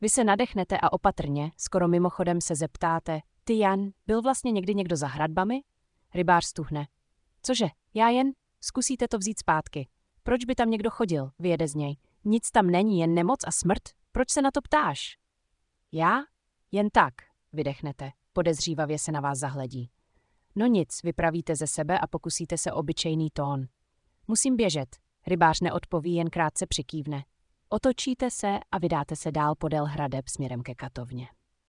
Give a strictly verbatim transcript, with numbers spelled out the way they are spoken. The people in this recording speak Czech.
Vy se nadechnete a opatrně, skoro mimochodem se zeptáte, ty Jan, byl vlastně někdy někdo za hradbami? Rybář stuhne. Cože, já jen? Zkusíte to vzít zpátky. Proč by tam někdo chodil, vyjede z něj. Nic tam není, jen nemoc a smrt. Proč se na to ptáš? Já? Jen tak, vydechnete. Podezřívavě se na vás zahledí. No nic, vypravíte ze sebe a pokusíte se obyčejný tón. Musím běžet. Rybář neodpoví, jen krátce přikývne. Otočíte se a vydáte se dál podél hradeb směrem ke katovně.